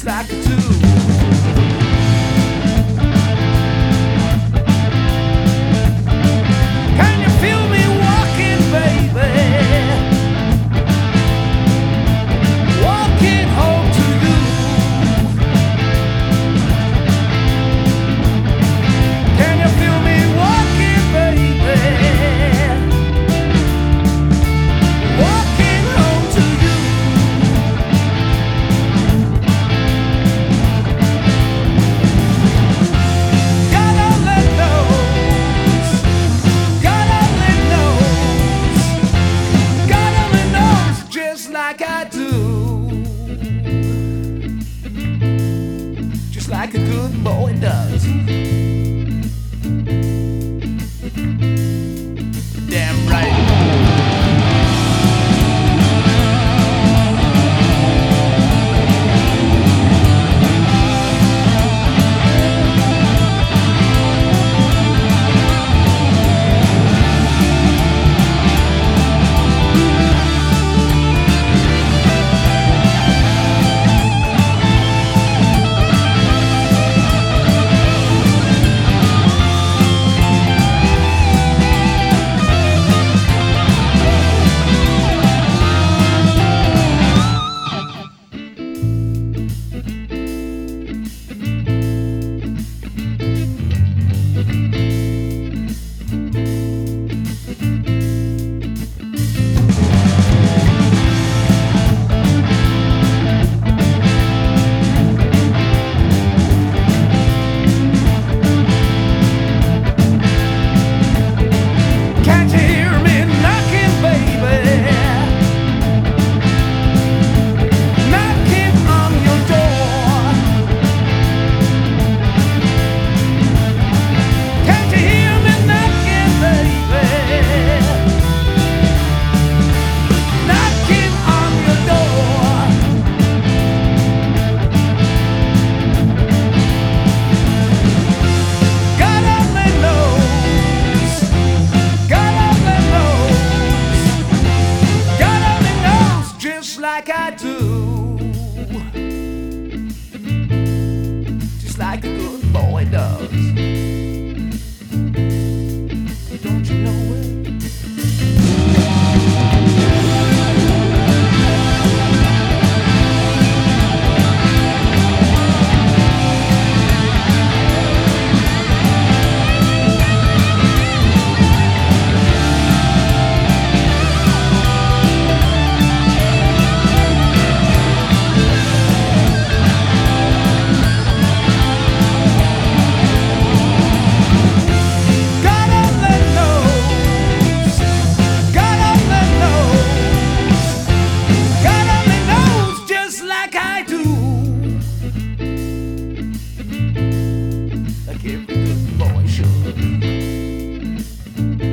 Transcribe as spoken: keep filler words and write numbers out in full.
just like a two. Can you feel me walking, baby? Walking home to you. Can you feel me walking, baby? Walking home to you. God only knows. God only knows. God only knows just like I do. Just like a good boy does. Damn right. Can't you hear me knocking, baby? Knocking on your door. Can't you hear me knocking, baby? Knocking on your door. God only knows. God only knows. God only knows just like I do. Just like a good boy does. Don't you know it? God only knows. God only knows. God only knows just like I do. Like every good boy should.